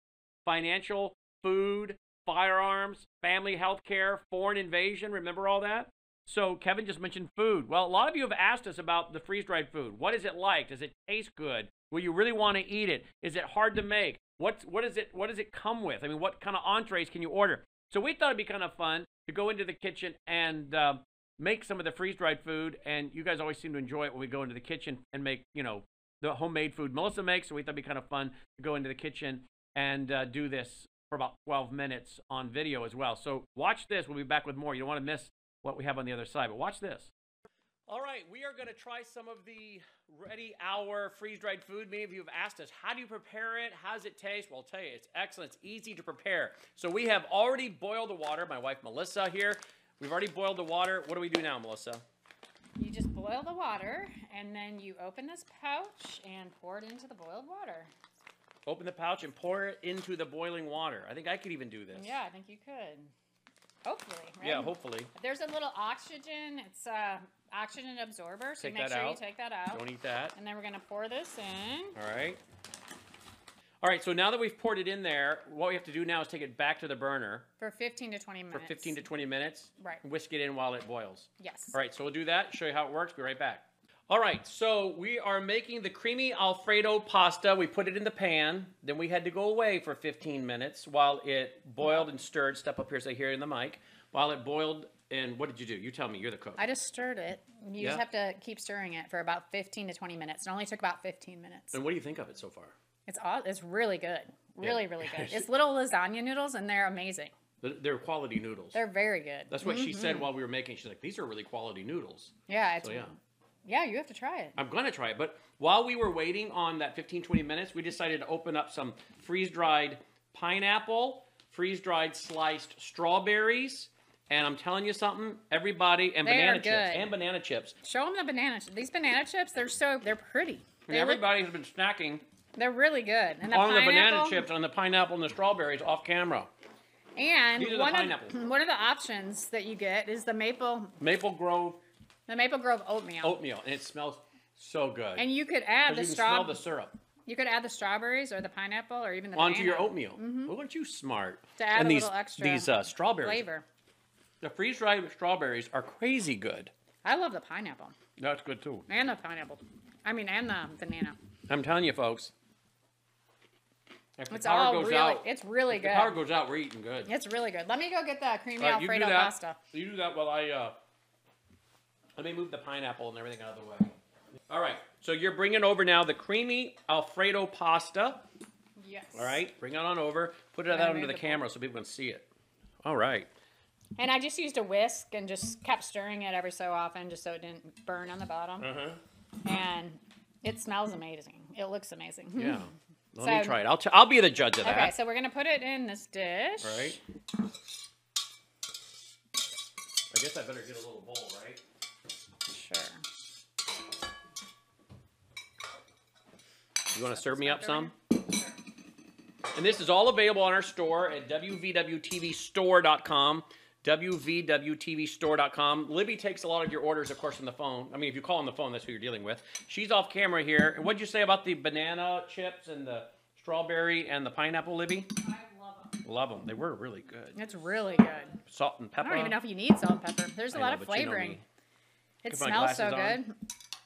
food, firearms, family health care, foreign invasion. Remember all that? So Kevin just mentioned food. Well, a lot of you have asked us about the freeze-dried food. What is it like? Does it taste good? Will you really want to eat it? Is it hard to make? What does it come with? I mean, what kind of entrees can you order? So we thought it'd be kind of fun to go into the kitchen and make some of the freeze-dried food. And you guys always seem to enjoy it when we go into the kitchen and make, the homemade food Melissa makes. So we thought it'd be kind of fun to go into the kitchen and do this for about 12 minutes on video as well. So watch this. We'll be back with more. You don't want to miss what we have on the other side, but watch this. All right, we are going to try some of the Ready Hour freeze-dried food. Many of you have asked us, how do you prepare it? How does it taste? Well, I'll tell you, it's excellent. It's easy to prepare. So we have already boiled the water. My wife, Melissa, here. We've already boiled the water. What do we do now, Melissa? You just boil the water, and then you open this pouch and pour it into the boiled water. Open the pouch and pour it into the boiling water. I think I could even do this. Yeah, I think you could. Hopefully, right? Yeah, hopefully. There's a little oxygen. It's oxygen absorber, so Take make that sure out. you take that out. Don't eat that. And then we're going to pour this in. All right. All right, so now that we've poured it in there, what we have to do now is take it back to the burner. For 15 to 20 minutes. For 15 to 20 minutes. Right. Whisk it in while it boils. Yes. All right, so we'll do that, show you how it works. Be right back. All right, so we are making the creamy Alfredo pasta. We put it in the pan. Then we had to go away for 15 minutes while it boiled and stirred. Step up here so I hear it in the mic. While it boiled, and what did you do? You tell me. You're the cook. I just stirred it. You just have to keep stirring it for about 15 to 20 minutes. It only took about 15 minutes. And what do you think of it so far? It's really good. Really, really good. It's little lasagna noodles, and they're amazing. They're quality noodles. They're very good. That's what she said while we were making. She's like, these are really quality noodles. Yeah. It's, so, yeah, you have to try it. I'm going to try it. But while we were waiting on that 15, 20 minutes, we decided to open up some freeze-dried pineapple, freeze-dried sliced strawberries, and I'm telling you something, everybody, and banana chips. And banana chips. Show them the banana chips. These banana chips, they're pretty. And everybody has been snacking. They're really good. And on the banana chips, on the pineapple, and the strawberries off camera. And these are one of the options that you get is the Maple Grove. The Maple Grove oatmeal. Oatmeal, and it smells so good. And you could add the smell the syrup. You could add the strawberries or the pineapple or even the onto your banana oatmeal. Well, aren't you smart? to add and a these, little extra these strawberries, flavor. the freeze-dried strawberries are crazy good. I love the pineapple That's good too. and the pineapple. I mean, and the banana. I'm telling you, folks. If the It's power all goes really, out, it's really if good. the power goes out, we're eating good. It's really good. Let me go get the creamy All right, you do Alfredo that. pasta. You do that while I let me move the pineapple and everything out of the way. All right, so you're bringing over now the creamy Alfredo pasta. Yes. All right, bring it on over. Put it out Gotta under move the the camera so people can see it. All right. And I just used a whisk and just kept stirring it every so often just so it didn't burn on the bottom. And it smells amazing. It looks amazing. Yeah. Let So- me try it. I'll be the judge of that. Okay, so we're going to put it in this dish. All right. I guess I better get a little bowl, right? Sure. You want to serve me up some? Sure. And this is all available on our store at wvwtvstore.com. wvwtvstore.com. Libby takes a lot of your orders, of course, on the phone. I mean, if you call on the phone, that's who you're dealing with. She's off camera here. And what'd you say about the banana chips and the strawberry and the pineapple, Libby? I love them. Love them. They were really good. It's really good. Salt and I pepper. don't even know if you need salt and pepper. There's a I lot know, of but you know flavoring. me. It Put my smells so glasses good.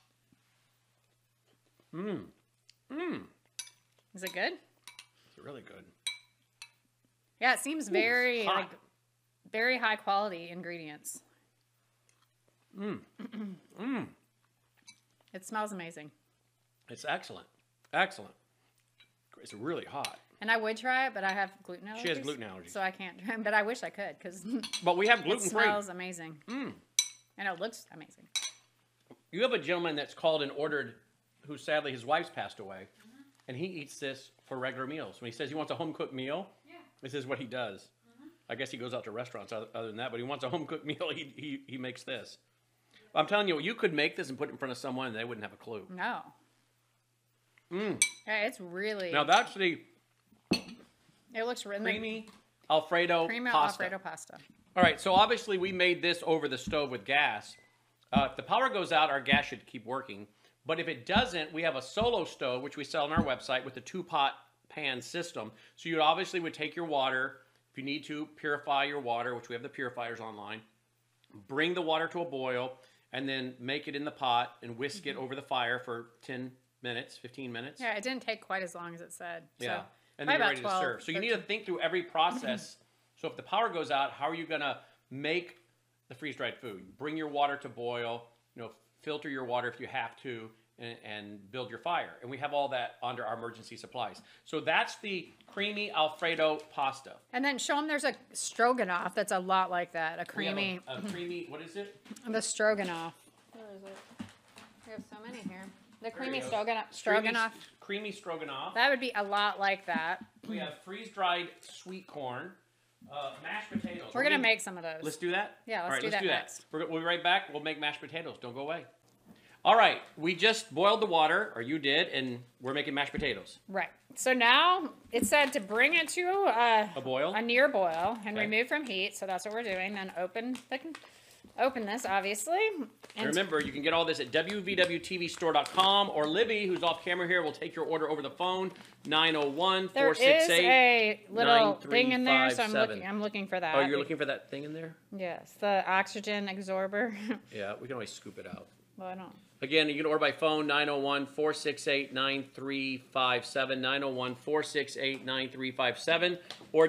on. Is it good? It's really good. Yeah, it seems very hot. like very high quality ingredients. It smells amazing. It's excellent. Excellent. It's really hot. And I would try it, but I have gluten allergies. She has gluten allergies. So I can't try it, but I wish I could because But we have it gluten-free. smells amazing. And it looks amazing. You have a gentleman that's called and ordered, who sadly his wife's passed away, and he eats this for regular meals. When he says he wants a home cooked meal, this is what he does. I guess he goes out to restaurants other than that, but he wants a home cooked meal. He makes this. I'm telling you, you could make this and put it in front of someone, and they wouldn't have a clue. No. Yeah, it's really. Now that's the it looks really creamy Alfredo creamy pasta. Alfredo pasta. All right, so obviously we made this over the stove with gas. If the power goes out, our gas should keep working. But if it doesn't, we have a solo stove, which we sell on our website with a 2-pot pan system. So you obviously would take your water, if you need to, purify your water, which we have the purifiers online. Bring the water to a boil, and then make it in the pot and whisk it over the fire for 10 minutes, 15 minutes. Yeah, it didn't take quite as long as it said. Yeah. So And then you're probably ready about to 12, serve. So you need to think through every process. So if the power goes out, how are you going to make the freeze-dried food? Bring your water to boil, filter your water if you have to, and build your fire. And we have all that under our emergency supplies. So that's the creamy Alfredo pasta. And then show them there's a stroganoff that's a lot like that. A We have creamy. a creamy, what is it? The stroganoff. Where is it? We have so many here. The creamy you go. stroganoff. Creamy stroganoff. That would be a lot like that. We have freeze-dried sweet corn, mashed potatoes. We're gonna make some of those. Let's do that? Yeah, let's All right, do let's that do next. We'll be right back. We'll make mashed potatoes. Don't go away. All right, we just boiled the water, or you did, and we're making mashed potatoes. Right. So now it said to bring it to A boil? a near boil, and Okay. remove from heat. So that's what we're doing. Then open this, obviously. And remember, you can get all this at wvwtvstore.com, or Libby, who's off camera here, will take your order over the phone, 901-468-9357. there is a little thing in there, so I'm looking for that. Oh, you're looking for that thing in there? Yes, the oxygen absorber. Yeah, we can always scoop it out. Well, I don't. Again, you can order by phone, 901-468-9357, 901-468-9357, or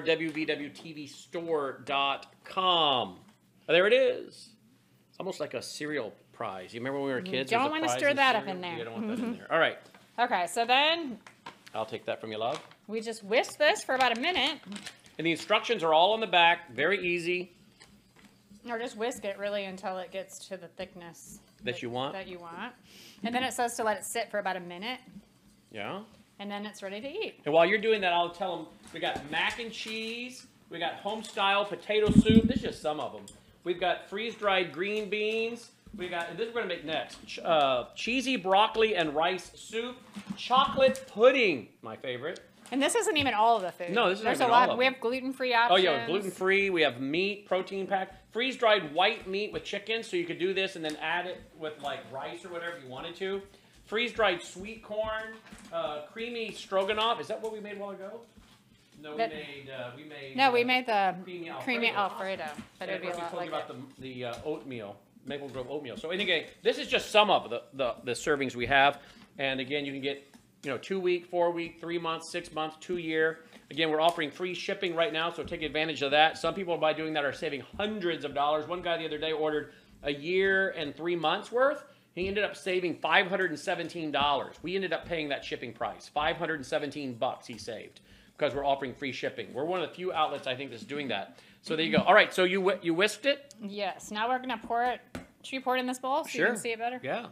wvwtvstore.com. Oh, there it is. It's almost like a cereal prize. You remember when we were kids? Don't there was a wanna prize stir in that up cereal? in there. You don't want that in there. All right. Okay, so then I'll take that from you, love. we just whisk this for about a minute, And the instructions are all on the back. Very easy. or just whisk it really until it gets to the thickness That you want? And then it says to let it sit for about a minute, Yeah. and then it's ready to eat. And while you're doing that, I'll tell them we got mac and cheese. We got home-style potato soup. This is just some of them. We've got freeze-dried green beans. We got, and this we're going to make next, cheesy broccoli and rice soup. Chocolate pudding, my favorite. And this isn't even all of the food. No, this isn't There's even a lot. all of We them. have gluten-free Oh, options. yeah, gluten-free. We have meat, protein pack. Freeze-dried white meat with chicken, so you could do this and then add it with, like, rice or whatever you wanted to. freeze-dried sweet corn, creamy stroganoff. Is that what we made a while ago? No, we made the Alfredo. creamy Alfredo, but And it'd of be a course, we lot told like you it. about the oatmeal, Maple Grove oatmeal. So anyway, this is just some of the servings we have. And again, you can get 2 week, 4 week, 3 months, 6 months, 2 year. Again, we're offering free shipping right now, so take advantage of that. Some people by doing that are saving hundreds of dollars. One guy the other day ordered a year and 3 months worth. He ended up saving $517. We ended up paying that shipping price, $517 he saved, because we're offering free shipping. We're one of the few outlets, I think, that's doing that. So there you go. All right, so you whisked it? Yes. Now we're gonna pour it. Should we pour it in this bowl so you can see it better? Yeah.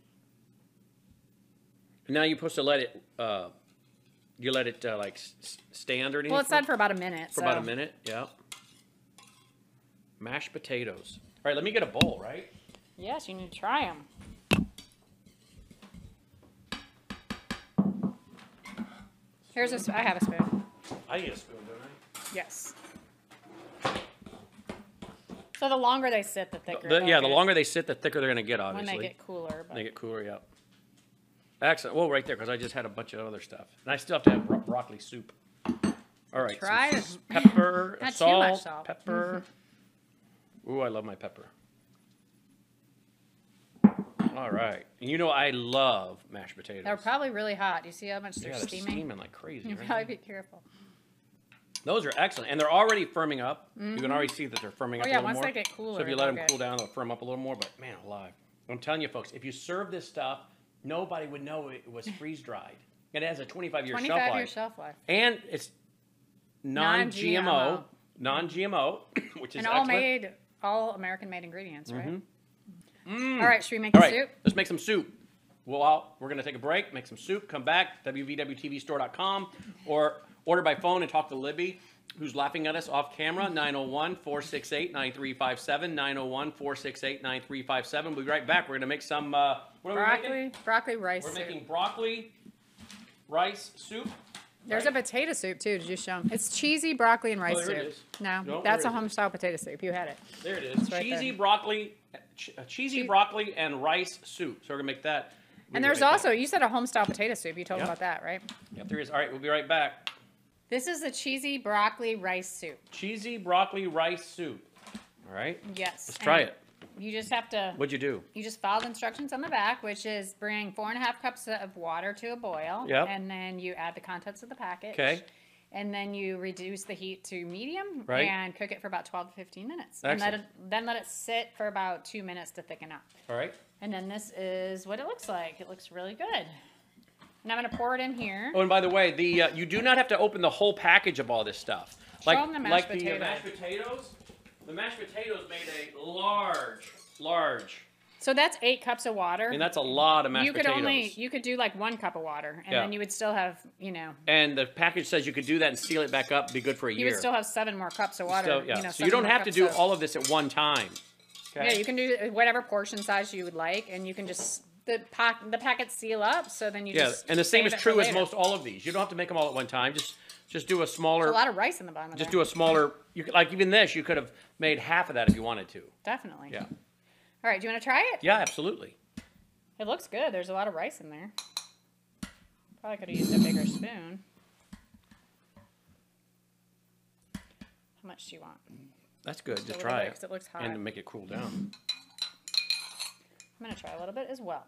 Now you're supposed to let it. You let it like stand or anything? Well, it's set for about a minute. For about a minute, yeah. Mashed potatoes. All right, let me get a bowl, right? Yes, you need to try them. Here's a. I have a spoon. I need a spoon, don't I? Yes. So the longer they sit, the thicker. The they'll get longer they sit, the thicker they're going to get, when obviously. they get cooler. When But they get cooler, yeah. Excellent. Well, right there, because I just had a bunch of other stuff. And I still have to have broccoli soup. All right. Try some it. pepper, Not too salt, much salt. pepper. Ooh, I love my pepper. All right. And I love mashed potatoes. They're probably really hot. You see how much they're they're steaming? like crazy, You right? probably be careful. Those are excellent. And they're already firming up. You can already see that they're firming up a yeah, little once more. they get cooler, So if you they'll let them get- cool down, they'll firm up a little more. But man alive. I'm telling you, folks, if you serve this stuff, nobody would know it was freeze-dried. It has a 25-year shelf 25-year life. shelf life. And it's non-GMO, which is And excellent. all American-made ingredients, right? Mm. All right, should we make All the right, soup? let's make some soup. We're going to take a break, make some soup, come back, wvwtvstore.com, or order by phone and talk to Libby, who's laughing at us off camera, 901-468-9357, 901-468-9357. We'll be right back. We're going to make some, what are we making? Broccoli rice We're soup. making broccoli rice soup. There's right? a potato soup, too. Did you show them? It's cheesy broccoli and rice there it soup. is. No, No, that's where a is it? home-style potato soup. You had it. There it is. right Cheesy there. broccoli, broccoli and rice soup. So we're going to make that. We'll And be there's right also, back. you said a home-style potato soup. You told Yeah. them about that, right? Yep, there is. All right, we'll be right back. This is the cheesy broccoli rice soup. Cheesy broccoli rice soup. All right, Yes. let's try And it. You just have to, What'd you do? you just follow the instructions on the back, which is bring 4.5 cups of water to a boil. Yep. And then you add the contents of the package. Okay. And then you reduce the heat to medium Right. and cook it for about 12 to 15 minutes. Excellent. And then let it sit for about 2 minutes to thicken up. All right. And then this is what it looks like. It looks really good. And I'm going to pour it in here. Oh, and by the way, the you do not have to open the whole package of all this stuff. Show 'em the mashed the potato. mashed potatoes. The mashed potatoes made a large. So that's 8 cups of water. I mean, that's a lot of mashed you could potatoes. you could do like 1 cup of water, and Yeah. then you would still have, And the package says you could do that and seal it back up, be good for a you year. would still have 7 more cups of water. So, yeah. So 7 you don't more have to cups do of- all of this at one time. Okay. Yeah, you can do whatever portion size you would like, and you can just the packets seal up. So then you Yeah, just and the same is save it for true as later. most all of these. You don't have to make them all at one time. Just do a smaller. There's a lot of rice in the bottom of Just there. do a smaller. You could, like even this, you could have made half of that if you wanted to. Definitely. Yeah. All right, do you want to try it? Yeah, absolutely. It looks good. There's a lot of rice in there. Probably could have used a bigger spoon. How much do you want? That's good. A Just little try bit, it 'cause it looks hot. and to make it cool down. I'm going to try a little bit as well.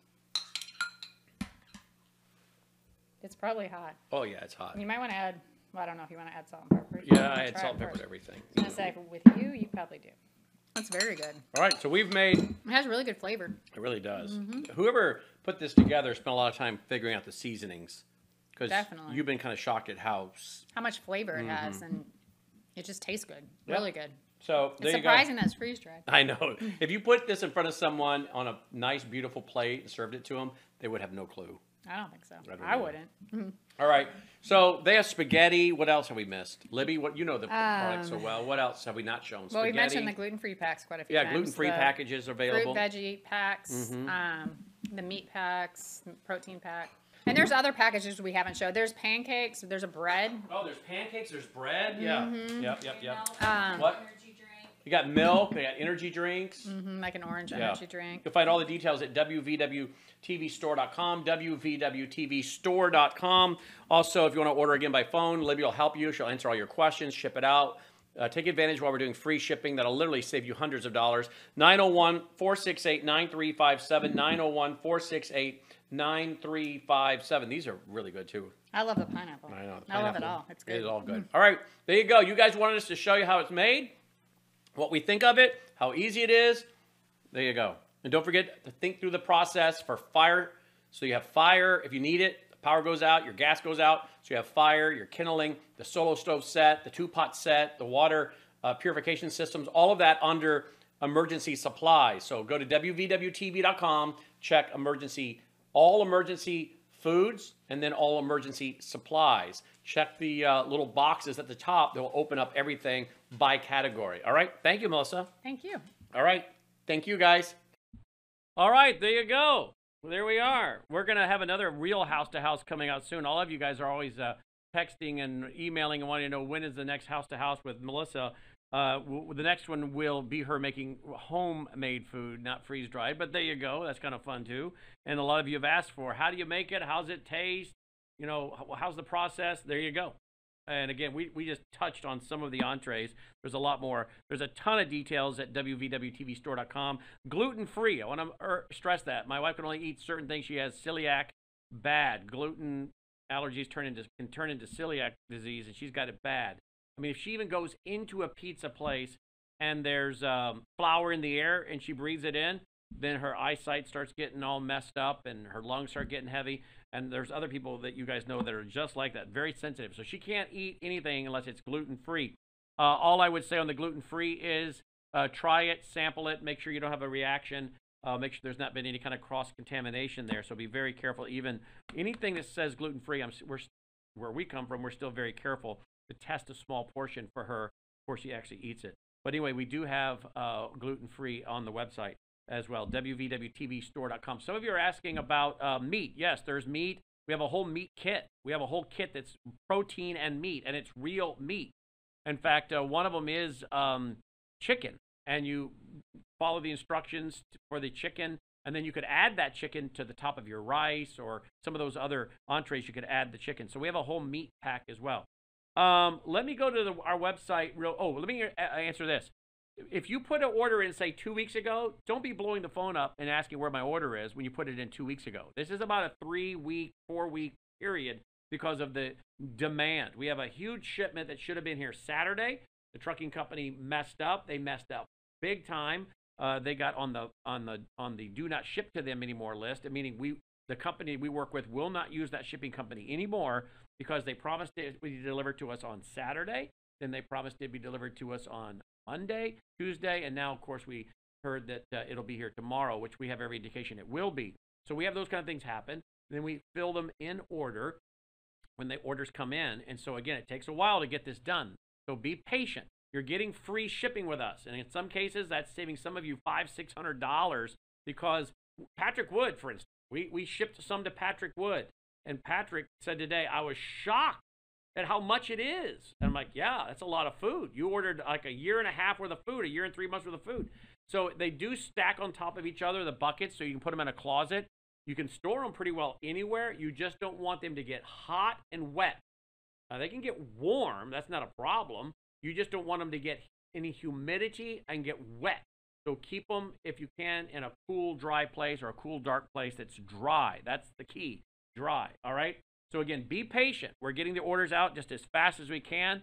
It's probably hot. Oh yeah, it's hot. You might want to add, well, I don't know if you want to add salt and pepper. You Yeah, wanna I add try salt it and pepper first. to everything. I was going to say, with you, you probably do. That's very good. All right, so we've made. It has really good flavor. It really does. Mm-hmm. Whoever put this together spent a lot of time figuring out the seasonings, because Definitely. you've been kind of shocked at how. How much flavor it has, and it just tastes good. Mm-hmm. Yep. Really good. So there It's you go. surprising that it's freeze-dried. I know. If you put this in front of someone on a nice, beautiful plate and served it to them, they would have no clue. I don't think so. don't I know. wouldn't. All right. So they have spaghetti. What else have we missed? Libby, what you know the product so well. What else have we not shown? Well, Spaghetti. we mentioned the gluten-free packs quite a few yeah, times. gluten-free The packages available. Fruit veggie packs, Mm-hmm. the meat packs, protein pack. And there's other packages we haven't showed. There's pancakes. There's a bread. Oh, there's pancakes. There's bread. Yeah. Mm-hmm. Yep. Um, What? Energy drink. You got milk, they got energy drinks. Like an orange energy drink. You'll find all the details at wvwtvstore.com, wvwtvstore.com. Also, if you want to order again by phone, Libby will help you. She'll answer all your questions, ship it out. Take advantage while we're doing free shipping. That'll literally save you hundreds of dollars. 901-468-9357, 901-468-9357. These are really good, too. I love the pineapple. I know. I love it all. It's good. It is all good. All right, there you go. You guys wanted us to show you how it's made, what we think of it, how easy it is. There you go. And don't forget to think through the process for fire. So you have fire if you need it. The power goes out, your gas goes out. So you have fire, your kindling, the solo stove set, the 2-pot set, the water purification systems, all of that under emergency supplies. So go to wvwtv.com, check all emergency foods, and then all emergency supplies. Check the little boxes at the top. They'll open up everything by category. All right? Thank you, Melissa. Thank you. All right. Thank you, guys. All right. There you go. Well, there we are. We're going to have another real house-to-house coming out soon. All of you guys are always texting and emailing and wanting to know when is the next house-to-house with Melissa. The next one will be her making homemade food, not freeze-dried. But there you go. That's kind of fun, too. And a lot of you have asked for, how do you make it? How's it taste? You know, how's the process? There you go. And again, we just touched on some of the entrees. There's a lot more. There's a ton of details at wvwtvstore.com. Gluten-free. I want to stress that. My wife can only eat certain things. She has celiac bad. Gluten allergies can turn into celiac disease, and she's got it bad. I mean, if she even goes into a pizza place and there's flour in the air and she breathes it in, then her eyesight starts getting all messed up and her lungs start getting heavy. And there's other people that you guys know that are just like that, very sensitive. So she can't eat anything unless it's gluten-free. All I would say on the gluten-free is try it, sample it, make sure you don't have a reaction. Make sure there's not been any kind of cross-contamination there. So be very careful. Even anything that says gluten-free, where we come from, we're still very careful to test a small portion for her before she actually eats it. But anyway, we do have gluten-free on the website as well, wvwtvstore.com. Some of you are asking about meat. Yes, there's meat. We have a whole meat kit. We have a whole kit that's protein and meat, and it's real meat. In fact, one of them is chicken, and you follow the instructions for the chicken, and then you could add that chicken to the top of your rice or some of those other entrees. You could add the chicken. So we have a whole meat pack as well. Let me go to our website. Let me answer this. If you put an order in, say, 2 weeks ago, don't be blowing the phone up and asking where my order is when you put it in 2 weeks ago. This is about a 3-week, 4-week period because of the demand. We have a huge shipment that should have been here Saturday. The trucking company messed up. They messed up big time. They got on the do not ship to them anymore list, meaning the company we work with will not use that shipping company anymore because they promised it would be delivered to us on Saturday. Then they promised it'd be delivered to us on Monday, Tuesday, and now, of course, we heard that it'll be here tomorrow, which we have every indication it will be. So we have those kind of things happen. Then we fill them in order when the orders come in. And so, again, it takes a while to get this done. So be patient. You're getting free shipping with us. And in some cases, that's saving some of you $500-$600 because Patrick Wood, for instance, we shipped some to Patrick Wood. And Patrick said today, I was shocked at how much it is. And I'm like, yeah, that's a lot of food. You ordered like a year and a half worth of food, a year and 3 months worth of food. So they do stack on top of each other, the buckets, so you can put them in a closet. You can store them pretty well anywhere. You just don't want them to get hot and wet. They can get warm. That's not a problem. You just don't want them to get any humidity and get wet. So keep them, if you can, in a cool, dry place or a cool, dark place that's dry. That's the key, dry, all right? So again, be patient. We're getting the orders out just as fast as we can.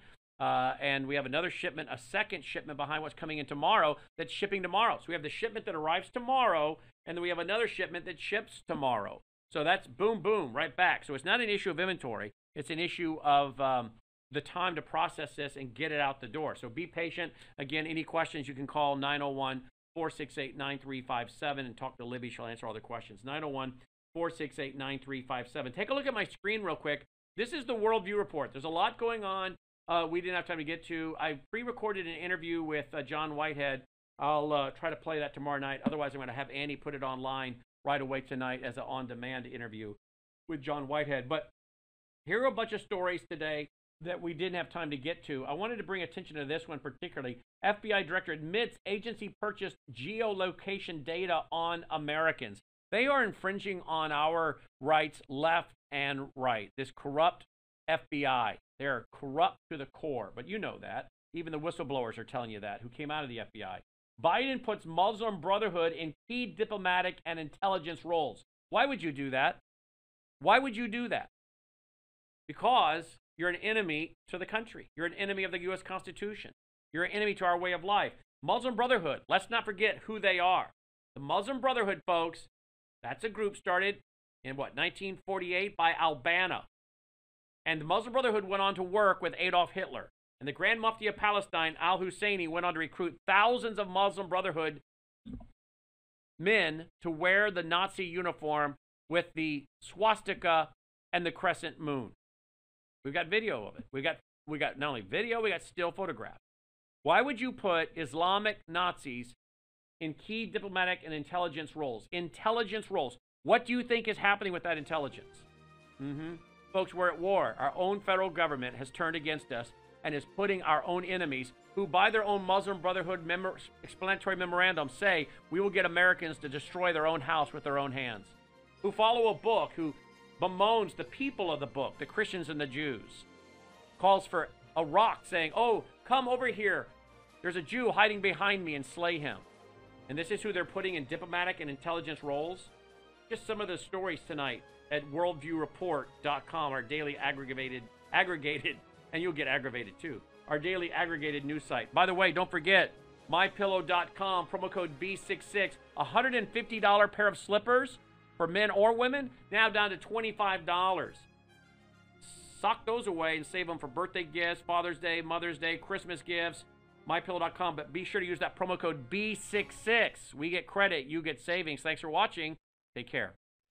And we have another shipment, a second shipment behind what's coming in tomorrow that's shipping tomorrow. So we have the shipment that arrives tomorrow, and then we have another shipment that ships tomorrow. So that's boom, boom, right back. So it's not an issue of inventory. It's an issue of the time to process this and get it out the door. So be patient. Again, any questions, you can call 901-468-9357 and talk to Libby. She'll answer all the questions. 901-468-9357. Take a look at my screen real quick. This is the Worldview Report. There's a lot going on. We didn't have time to get to. I pre-recorded an interview with John Whitehead. I'll try to play that tomorrow night. Otherwise, I'm going to have Annie put it online right away tonight as an on-demand interview with John Whitehead. But here are a bunch of stories today that we didn't have time to get to. I wanted to bring attention to this one particularly. FBI director admits agency purchased geolocation data on Americans. They are infringing on our rights left and right. This corrupt FBI. They're corrupt to the core, but you know that. Even the whistleblowers are telling you that, who came out of the FBI. Biden puts Muslim Brotherhood in key diplomatic and intelligence roles. Why would you do that? Why would you do that? Because you're an enemy to the country. You're an enemy of the U.S. Constitution. You're an enemy to our way of life. Muslim Brotherhood, let's not forget who they are. The Muslim Brotherhood, folks, that's a group started in, 1948 by Albania. And the Muslim Brotherhood went on to work with Adolf Hitler. And the Grand Mufti of Palestine, al-Husseini, went on to recruit thousands of Muslim Brotherhood men to wear the Nazi uniform with the swastika and the crescent moon. We've got video of it. We got not only video, we got still photographs. Why would you put Islamic Nazis in key diplomatic and intelligence roles? Intelligence roles. What do you think is happening with that intelligence? Folks, we're at war. Our own federal government has turned against us and is putting our own enemies, who by their own Muslim Brotherhood explanatory memorandum say we will get Americans to destroy their own house with their own hands, who follow a book, who bemoans the people of the book, the Christians and the Jews, calls for a rock saying, oh, come over here. There's a Jew hiding behind me and slay him. And this is who they're putting in diplomatic and intelligence roles. Just some of the stories tonight at worldviewreport.com, our daily aggregated, and you'll get aggravated too, our daily aggregated news site. By the way, don't forget, mypillow.com, promo code B66, $150 pair of slippers for men or women, now down to $25. Sock those away and save them for birthday gifts, Father's Day, Mother's Day, Christmas gifts, mypillow.com. But be sure to use that promo code B66. We get credit, you get savings. Thanks for watching. Take care.